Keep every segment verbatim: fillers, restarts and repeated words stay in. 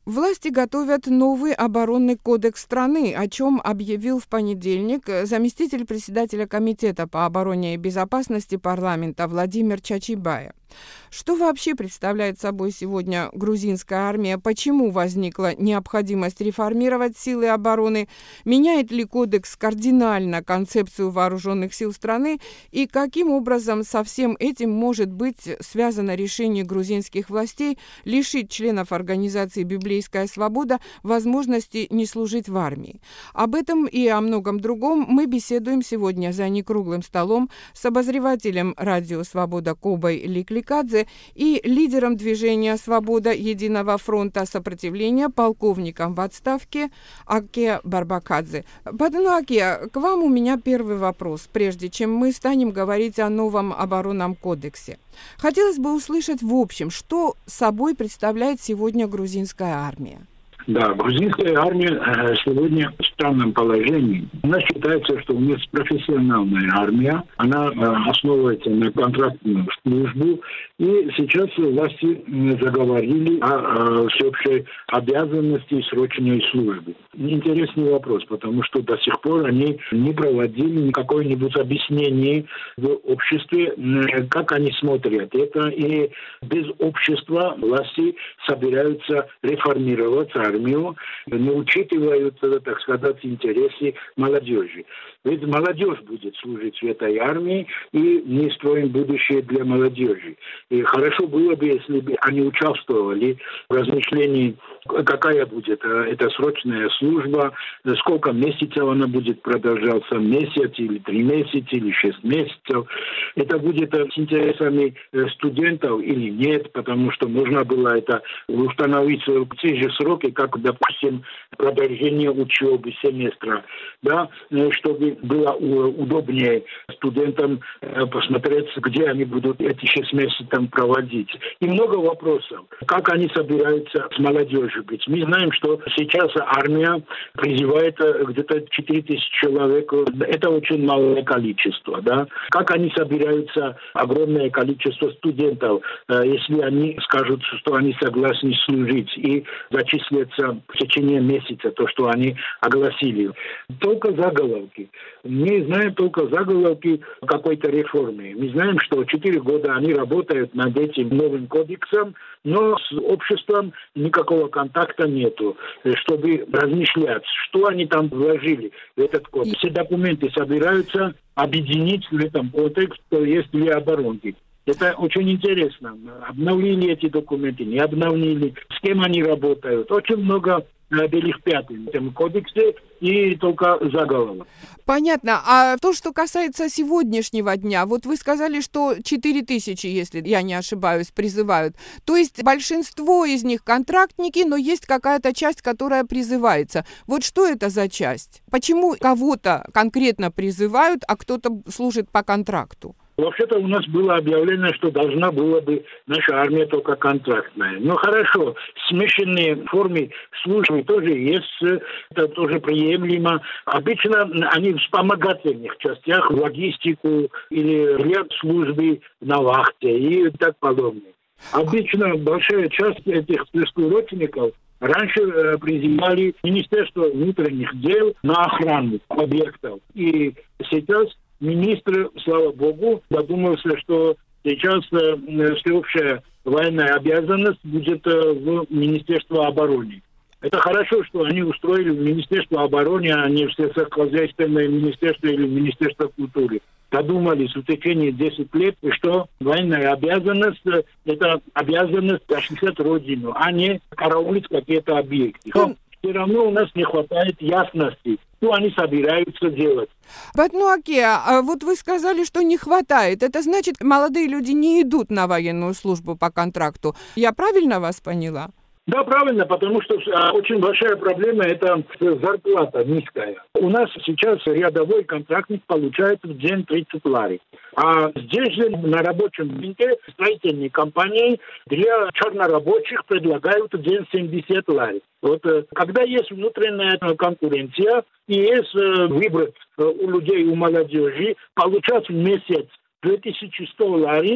Власти готовят новый оборонный кодекс страны, о чем объявил в понедельник заместитель председателя Комитета по обороне и безопасности парламента Владимир Чачибая. Что вообще представляет собой сегодня грузинская армия? Почему возникла необходимость реформировать силы обороны? Меняет ли кодекс кардинально концепцию вооруженных сил страны? И каким образом со всем этим может быть связано решение грузинских властей лишить членов организации «Библейская свобода» возможности не служить в армии? Об этом и о многом другом мы беседуем сегодня за некруглым столом с обозревателем радио «Свобода» Кобой Ликликадзе и лидером движения «Свобода Единого фронта сопротивления» полковником в отставке Аке Барбакадзе. Бадыну Аке, к вам у меня первый вопрос, прежде чем мы станем говорить о новом оборонном кодексе. Хотелось бы услышать в общем, что собой представляет сегодня грузинская армия. Да, грузинская армия сегодня в странном положении. Она считается, что у нас профессиональная армия. Она основывается на контрактную службу. И сейчас власти заговорили о всеобщей обязанности срочной службы. Интересный вопрос, потому что до сих пор они не проводили какое-нибудь объяснение в обществе, как они смотрят это. И без общества власти собираются реформировать армию. Не учитывают, так сказать, интересы молодежи. Ведь молодежь будет служить в этой армии, и мы строим будущее для молодежи. И хорошо было бы, если бы они участвовали в размышлении, какая будет эта срочная служба, сколько месяцев она будет продолжаться, месяц или три месяца, или шесть месяцев. Это будет с интересами студентов или нет, потому что можно было это установить в те же сроки, как, допустим, продолжение учебы семестра, да, чтобы было удобнее студентам посмотреть, где они будут эти шесть месяцев там проводить. И много вопросов. Как они собираются с молодежью быть? Мы знаем, что сейчас армия призывает где-то четыре тысячи человек. Это очень малое количество, да. Как они собираются огромное количество студентов, если они скажут, что они согласны служить и зачислятся в течение месяца, то, что они огласили. Только заголовки. Мы знаем только заголовки какой-то реформы. Мы знаем, что четыре года они работают над этим новым кодексом, но с обществом никакого контакта нету, чтобы размышлять, что они там вложили в этот кодекс. Все документы собираются объединить в этом кодексе, то есть для оборонки. Это очень интересно. Обновили эти документы, не обновили, с кем они работают. Очень много белых пятен в этом кодексе и только заголовок. Понятно. А то, что касается сегодняшнего дня, вот вы сказали, что четыре тысячи, если я не ошибаюсь, призывают. То есть большинство из них контрактники, но есть какая-то часть, которая призывается. Вот что это за часть? Почему кого-то конкретно призывают, а кто-то служит по контракту? Вообще-то у нас было объявлено, что должна была бы наша армия только контрактная. Ну хорошо, смешанные формы службы тоже есть, это тоже приемлемо. Обычно они в вспомогательных частях, логистику или ряд службы на вахте и так подобное. Обычно большая часть этих беспилотников раньше э, призывали Министерство внутренних дел на охрану объектов. И сейчас министр, слава богу, додумался, что сейчас э, всеобщая военная обязанность будет э, в Министерство обороны. Это хорошо, что они устроили в Министерство обороны, а не в сельскохозяйственное министерство или Министерство культуры. Додумались в течение десяти лет, что военная обязанность – это обязанность защищать родину, а не караулить какие-то объекты. Но все равно у нас не хватает ясности, что они собираются делать. Бадыну Аке, а вот вы сказали, что не хватает. Это значит, молодые люди не идут на военную службу по контракту. Я правильно вас поняла? Да, правильно, потому что а, очень большая проблема – это зарплата низкая. У нас сейчас рядовой контрактник получает в день тридцать лари. А здесь же на рабочем рынке строительные компании для чернорабочих предлагают в день семьдесят лари. Вот когда есть внутренняя конкуренция и есть выбор у людей, у молодежи, получать в месяц две тысячи сто лари,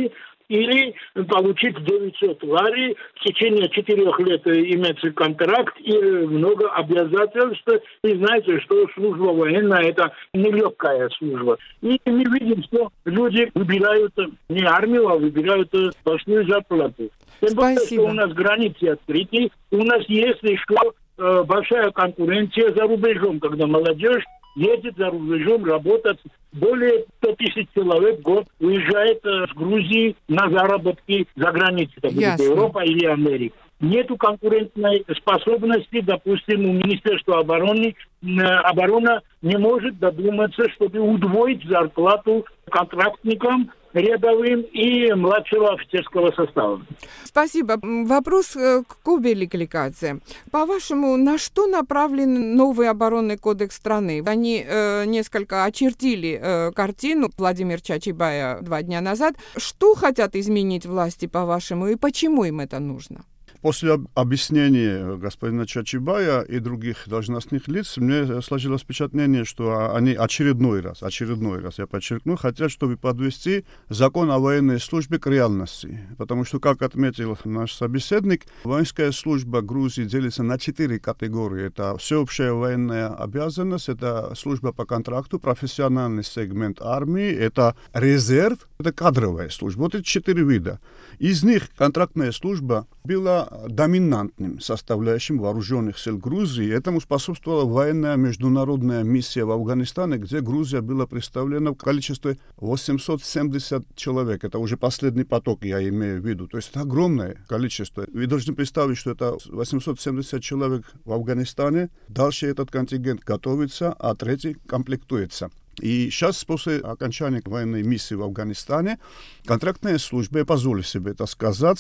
или получить девятьсот лари, в течение четырех лет иметь контракт и много обязательств. И знаете, что служба военная – это нелегкая служба. И мы видим, что люди выбирают не армию, а выбирают большую зарплату. Тем более, что у нас границы открыты, у нас есть еще э, большая конкуренция за рубежом, когда молодежь едет за рубежом работать. Более ста тысяч человек в год уезжает э, с Грузии на заработки за границей. Это будет Европа или Америка. Нету конкурентной способности, допустим, у Министерства обороны, э, оборона не может додуматься, чтобы удвоить зарплату контрактникам, рядовым и младшего офицерского состава. Спасибо. Вопрос к Кубе Ликликадзе. По-вашему, на что направлен новый оборонный кодекс страны? Они э, несколько очертили э, картину Владимира Чачибая два дня назад. Что хотят изменить власти, по-вашему, и почему им это нужно? После объяснения господина Чачибая и других должностных лиц мне сложилось впечатление, что они очередной раз, очередной раз, я подчеркну, хотят, чтобы подвести закон о военной службе к реальности. Потому что, как отметил наш собеседник, воинская служба Грузии делится на четыре категории. Это всеобщая военная обязанность, это служба по контракту, профессиональный сегмент армии, это резерв, это кадровая служба. Вот эти четыре вида. Из них контрактная служба была доминантным составляющим вооруженных сил Грузии. Этому способствовала военная международная миссия в Афганистане, где Грузия была представлена в количестве восемьсот семьдесят человек. Это уже последний поток, я имею в виду. То есть это огромное количество. Вы должны представить, что это восемьсот семьдесят человек в Афганистане. Дальше этот контингент готовится, а третий комплектуется. И сейчас, после окончания военной миссии в Афганистане, контрактная служба, я позволю себе это сказать,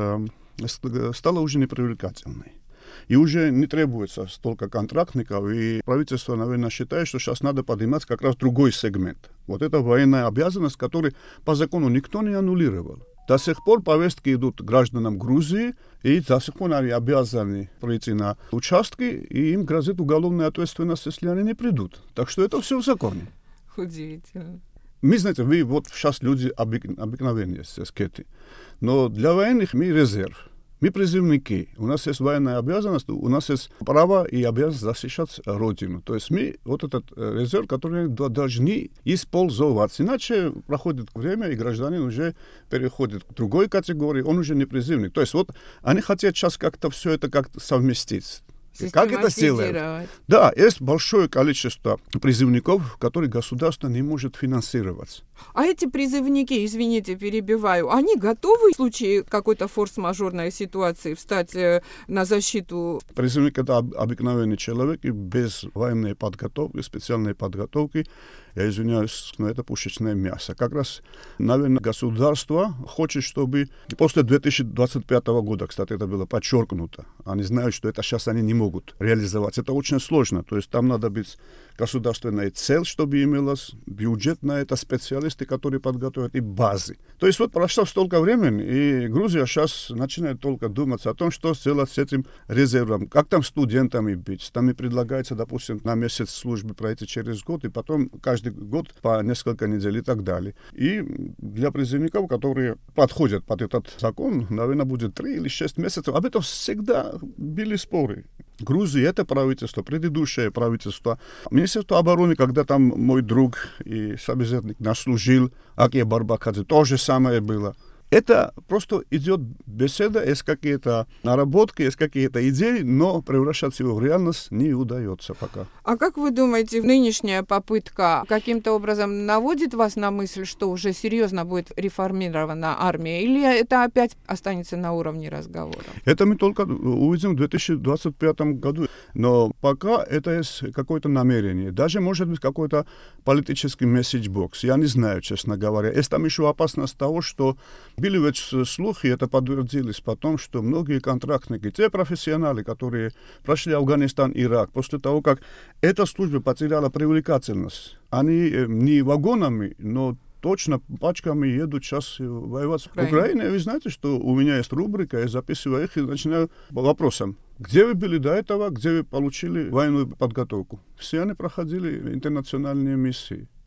стала уже непривлекательной. И уже не требуется столько контрактников, и правительство, наверное, считает, что сейчас надо поднимать как раз другой сегмент. Вот это военная обязанность, которую по закону никто не аннулировал. До сих пор повестки идут гражданам Грузии, и до сих пор они обязаны прийти на участки, и им грозит уголовная ответственность, если они не придут. Так что это все в законе. Удивительно. Мы, знаете, вы вот сейчас люди обык... обыкновенные, скеты. Но для военных мы резерв. Мы призывники. У нас есть военная обязанность, у нас есть право и обязанность защищать Родину. То есть мы вот этот резерв, который должны использовать. Иначе проходит время, и гражданин уже переходит к другой категории, он уже не призывник. То есть вот они хотят сейчас как-то все это как-то совместить. Как это сделать? Да, есть большое количество призывников, которые государство не может финансировать. А эти призывники, извините, перебиваю, они готовы в случае какой-то форс-мажорной ситуации встать на защиту? Призывник — это обыкновенный человек, и без военной подготовки, специальной подготовки, я извиняюсь, но это пушечное мясо. Как раз, наверное, государство хочет, чтобы после две тысячи двадцать пятого года, кстати, это было подчеркнуто, они знают, что это сейчас они не могут реализовать. Это очень сложно. То есть там надо быть государственная цель, чтобы имелось бюджет на это, специалисты, которые подготовят, и базы. То есть вот прошло столько времени, и Грузия сейчас начинает только думать о том, что сделать с этим резервом. Как там студентами быть? Там и предлагается, допустим, на месяц службы пройти через год, и потом каждый год по несколько недель и так далее. И для призывников, которые подходят под этот закон, наверное, будет три или шесть месяцев. Об этом всегда были споры. Грузии — это правительство, предыдущее правительство. Министерство обороны, когда там мой друг и собеседник наш служил, Акия Барбакадзе, то же самое было. Это просто идет беседа, есть какие-то наработки, есть какие-то идеи, но превращать его в реальность не удается пока. А как вы думаете, нынешняя попытка каким-то образом наводит вас на мысль, что уже серьезно будет реформирована армия, или это опять останется на уровне разговора? Это мы только увидим в две тысячи двадцать пятом году. Но пока это есть какое-то намерение. Даже, может быть, какой-то политический месседж-бокс. Я не знаю, честно говоря. Есть там еще опасность того, что были ведь слухи, это подтвердилось потом, что многие контрактники, те профессионалы, которые прошли Афганистан, Ирак, после того, как эта служба потеряла привлекательность, они не вагонами, но точно пачками едут сейчас воевать в Украине. Вы знаете, что у меня есть рубрика, я записываю их и начинаю вопросом. Где вы были до этого, где вы получили военную подготовку? Все они проходили интернациональные миссии.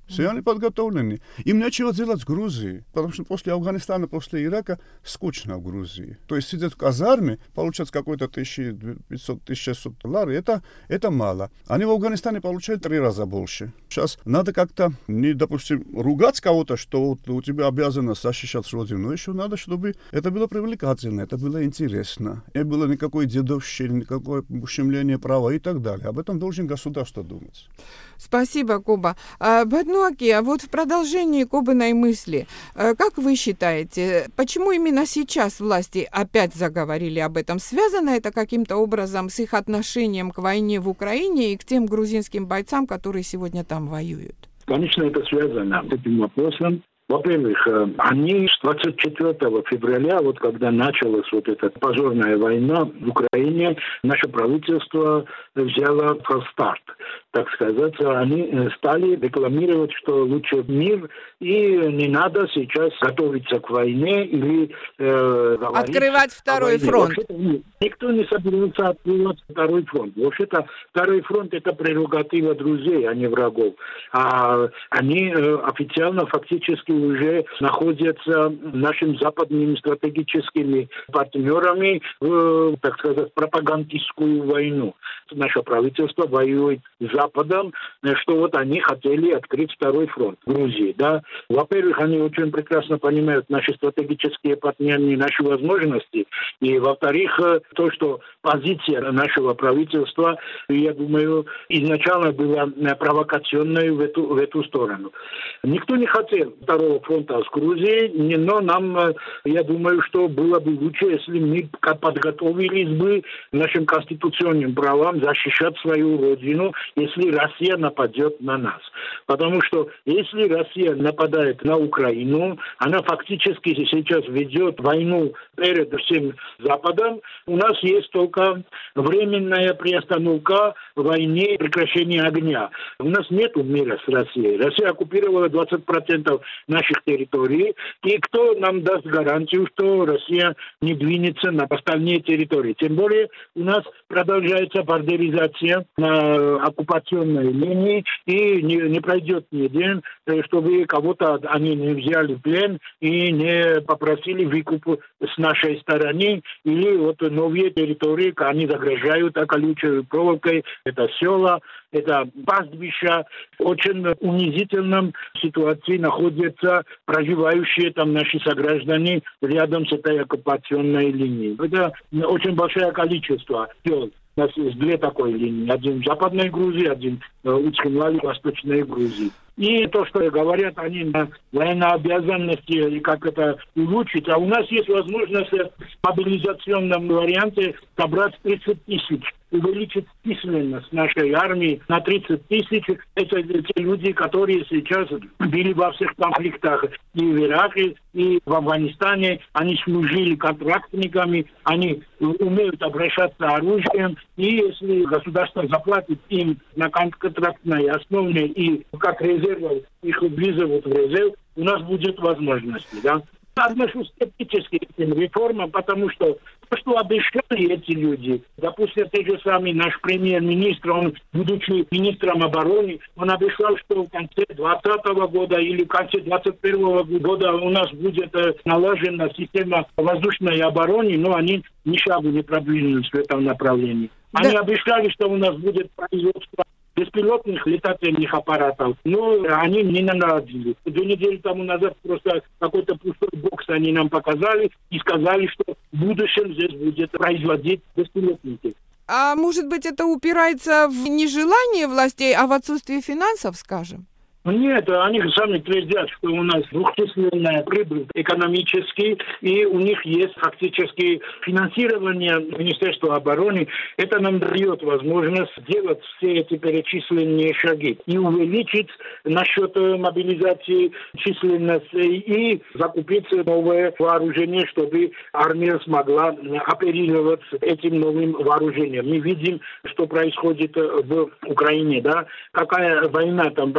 Все они подготовлены. Им нечего делать в Грузии, потому что после Афганистана, после Ирака скучно в Грузии. То есть сидят в казарме, получают какой-то тысяча пятьсот - тысяча шестьсот долларов, это, это мало. Они в Афганистане получают три раза больше. Сейчас надо как-то, не, допустим, ругать кого-то, что вот у тебя обязанность защищать родину, но еще надо, чтобы это было привлекательно, это было интересно. Не было никакой дедовщины, никакое ущемление права и так далее. Об этом должен государство думать. Спасибо, Коба. Баднуаки, а вот в продолжении Кобиной мысли, как вы считаете, почему именно сейчас власти опять заговорили об этом? Связано это каким-то образом с их отношением к войне в Украине и к тем грузинским бойцам, которые сегодня там воюют? Конечно, это связано с этим вопросом. Во-первых, они с двадцать четвёртого февраля, вот когда началась вот эта позорная война в Украине, наше правительство взяло фалстарт, так сказать. Они стали рекламировать, что лучше мир, и не надо сейчас готовиться к войне или э, открывать второй фронт. Никто не собирается открывать второй фронт. Вообще-то второй фронт — это прерогатива друзей, а не врагов. А они э, официально, фактически уже находятся нашими западными стратегическими партнерами в, так сказать, пропагандистскую войну. Наше правительство воюет с Западом, что вот они хотели открыть второй фронт в Грузии. Да? Во-первых, они очень прекрасно понимают наши стратегические партнеры, наши возможности. И, во-вторых, то, что позиция нашего правительства, я думаю, изначально была провокационной в эту, в эту сторону. Никто не хотел второго фронта с Грузией, но нам, я думаю, что было бы лучше, если мы подготовились бы нашим конституционным правам защищать свою родину, если Россия нападет на нас. Потому что если Россия нападает на Украину, она фактически сейчас ведет войну перед всем Западом. У нас есть только временная приостановка войны, прекращение огня. У нас нет мира с Россией. Россия оккупировала двадцать процентов наших территорий. И кто нам даст гарантию, что Россия не двинется на остальные территории? Тем более у нас продолжается бандеризация на оккупационной линии, и не, не пройдет ни день, чтобы кого-то они не взяли в плен и не попросили выкуп с нашей стороны, или вот новые территории, они загрожают колючей проволокой, это села, это пастбища. Очень унизительном ситуации находятся проживающие там наши сограждане рядом с этой оккупационной линией. Это очень большое количество сел. У нас есть две такой линии. Один в Западной Грузии, один в Ичкимлале, Восточной Грузии. И то, что говорят они на военнообязанности и как это улучшить. А у нас есть возможность в мобилизационном варианте собрать тридцать тысяч. Увеличить численность нашей армии на тридцать тысяч. Это те люди, которые сейчас были во всех конфликтах и в Ираке, и в Афганистане. Они служили контрактниками, они умеют обращаться оружием. И если государство заплатит им на контрактной основе и как резерв, их вызовут в резерв, у нас будет возможность. Да? Отношусь скептически к этим реформам, потому что то, что обещали эти люди, допустим, те же самый наш премьер-министр, он, будучи министром обороны, он обещал, что в конце двадцатого года или в конце двадцать первого года у нас будет э, налажена система воздушной обороны, но они ни шагу не продвинулись в этом направлении. Они да. обещали, что у нас будет производство беспилотных летательных аппаратов, но они не наладили. Две недели тому назад просто какой-то пустой бокс они нам показали и сказали, что в будущем здесь будет производить беспилотники. А может быть, это упирается в нежелание властей, а в отсутствие финансов, скажем? Нет, они сами твердят, что у нас двухчисленная прибыль экономически, и у них есть фактически финансирование Министерства обороны. Это нам дает возможность сделать все эти перечисленные шаги и увеличить насчет мобилизации численности и закупить новое вооружение, чтобы армия смогла оперировать этим новым вооружением. Мы видим, что происходит в Украине, да, какая война там происходит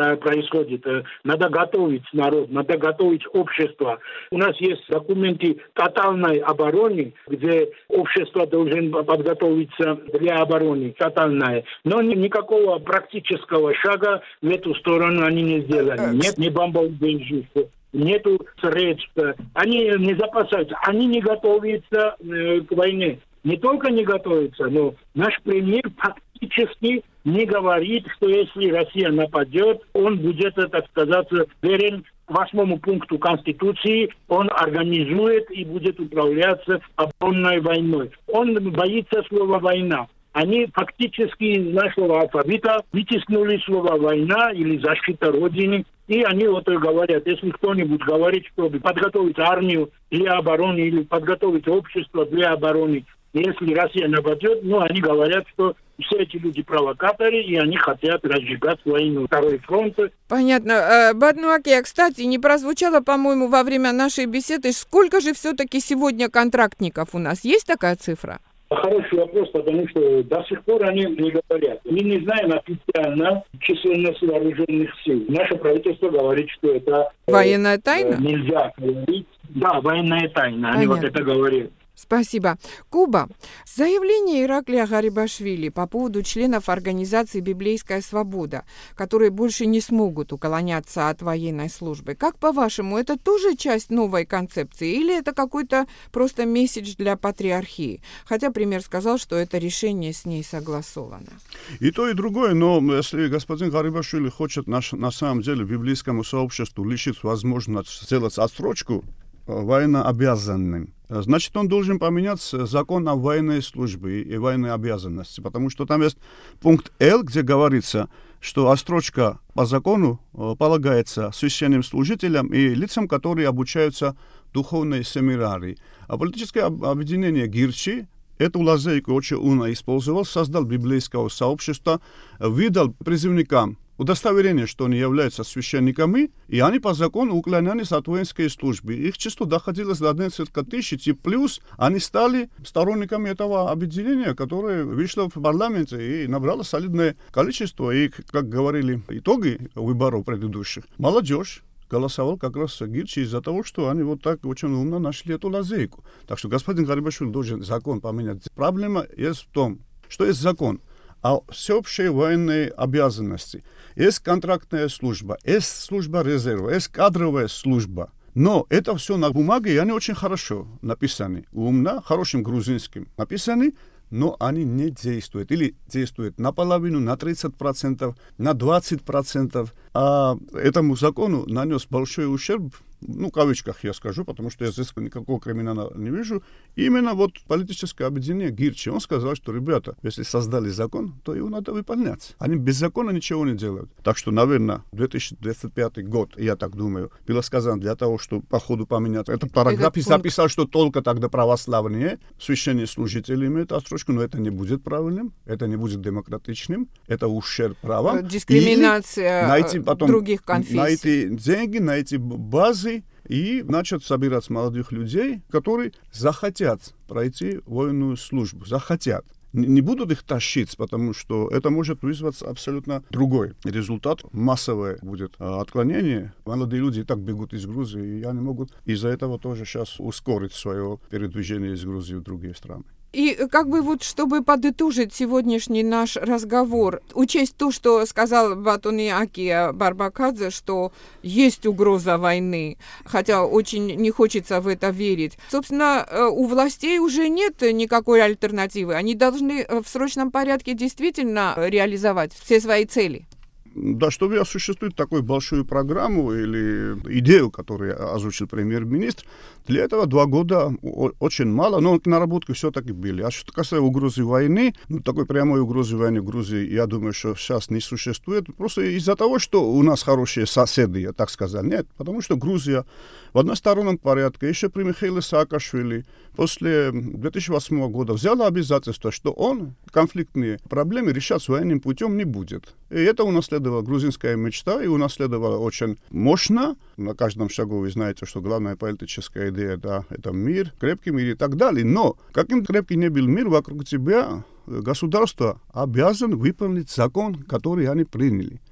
происходит? Надо готовить народ, надо готовить общество. У нас есть документы тотальной обороны, где общество должно подготовиться для обороны тотальной. Но никакого практического шага в эту сторону они не сделали. Нет ни бомбоубежищ, нету средств. Они не запасаются, они не готовятся э, к войне. Не только не готовятся, но наш премьер фактически не говорит, что если Россия нападет, он будет, так сказать, верен восьмому пункту Конституции, он организует и будет управляться оборонной войной. Он боится слова «война». Они фактически из нашего алфавита вытеснули слово «война» или «защита Родины». И они вот говорят, если кто-нибудь говорит, чтобы подготовить армию для обороны или подготовить общество для обороны, если Россия нападет, ну, они говорят, что все эти люди провокаторы, и они хотят разжигать войну. Второй фронт. Понятно. Баднуакия, кстати, не прозвучало, по-моему, во время нашей беседы, сколько же все-таки сегодня контрактников у нас? Есть такая цифра? Хороший вопрос, потому что до сих пор они не говорят. Мы не знаем официально численность вооруженных сил. Наше правительство говорит, что это... Военная тайна? Э, нельзя говорить. Да, военная тайна. Они вот это говорят. Спасибо. Куба. Заявление Ираклия Гарибашвили по поводу членов организации «Библейская свобода», которые больше не смогут уклоняться от военной службы. Как, по-вашему, это тоже часть новой концепции или это какой-то просто месседж для патриархии? Хотя премьер сказал, что это решение с ней согласовано. И то, и другое, но если господин Гарибашвили хочет наш, на самом деле библейскому сообществу лишить возможность сделать отсрочку военнообязанным, значит, он должен поменять закон о военной службе и военной обязанности, потому что там есть пункт Л, где говорится, что отсрочка по закону полагается священным служителям и лицам, которые обучаются в духовной семинарии. А политическое объединение Гирчи эту лазейку очень умно использовал, создал библейское сообщество, выдал призывникам удостоверение, что они являются священниками, и они по закону уклонялись от воинской службы. Их число доходило до несколько тысяч, и плюс они стали сторонниками этого объединения, которое вышло в парламенте и набрало солидное количество. И, как говорили итоги выборов предыдущих, молодежь голосовал как раз Гирчи из-за того, что они вот так очень умно нашли эту лазейку. Так что господин Гарибашвили должен закон поменять. Проблема есть в том, что есть закон о всеобщей военной обязанности. Есть контрактная служба, есть служба резерва, есть кадровая служба. Но это все на бумаге, и они очень хорошо написаны. Умно, хорошим грузинским написаны, но они не действуют. Или действуют наполовину, на тридцать процентов, на двадцать процентов. А этому закону нанес большой ущерб, ну, в кавычках я скажу, потому что я здесь никакого криминала не вижу. Именно вот политическое объединение Гирчи, он сказал, что, ребята, если создали закон, то его надо выполнять. Они без закона ничего не делают. Так что, наверное, две тысячи двадцать пятый год, я так думаю, было сказано для того, чтобы по ходу поменять. Это параграф записал, что только тогда православные священнослужители имеют отсрочку, но это не будет правильным, это не будет демократичным, это ущерб правам. Дискриминация найти потом других конфессий. Найти деньги, найти базы, и начать собирать молодых людей, которые захотят пройти военную службу, захотят. Не будут их тащить, потому что это может вызвать абсолютно другой результат. Массовое будет отклонение. Молодые люди и так бегут из Грузии, и они могут из-за этого тоже сейчас ускорить свое передвижение из Грузии в другие страны. И как бы вот, чтобы подытожить сегодняшний наш разговор, учесть то, что сказал Батуниакия Барбакадзе, что есть угроза войны, хотя очень не хочется в это верить. Собственно, у властей уже нет никакой альтернативы. Они должны в срочном порядке действительно реализовать все свои цели. Да, чтобы осуществить такую большую программу или идею, которую озвучил премьер-министр, для этого два года очень мало, но наработки все-таки были. А что касается угрозы войны, ну, такой прямой угрозы войны в Грузии, я думаю, что сейчас не существует. Просто из-за того, что у нас хорошие соседи, я так сказал. Нет, потому что Грузия в одностороннем порядке, еще при Михаиле Саакашвили, после две тысячи восьмого года взяла обязательство, что он конфликтные проблемы решать военным путем не будет. И это унаследовала грузинская мечта, и унаследовала очень мощно. На каждом шагу вы знаете, что главная политическая идея, да, это мир, крепкий мир и так далее. Но каким крепкий не был мир вокруг тебя, государство обязано выполнить закон, который они приняли.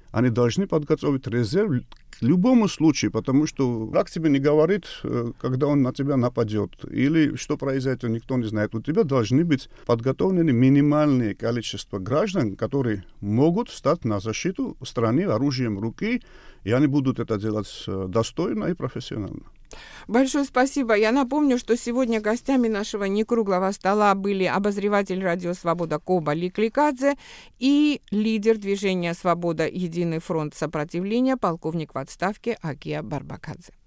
они должны подготовить резерв к любому случаю, потому что враг тебе не говорит, когда он на тебя нападет, или что произойдет, никто не знает. У тебя должны быть подготовлены минимальное количество граждан, которые могут стать на защиту страны оружием в руки, и они будут это делать достойно и профессионально. Большое спасибо. Я напомню, что сегодня гостями нашего некруглого стола были обозреватель радио «Свобода» Коба Ликликадзе и лидер движения «Свобода. Единый фронт сопротивления» полковник в отставке Агия Барбакадзе.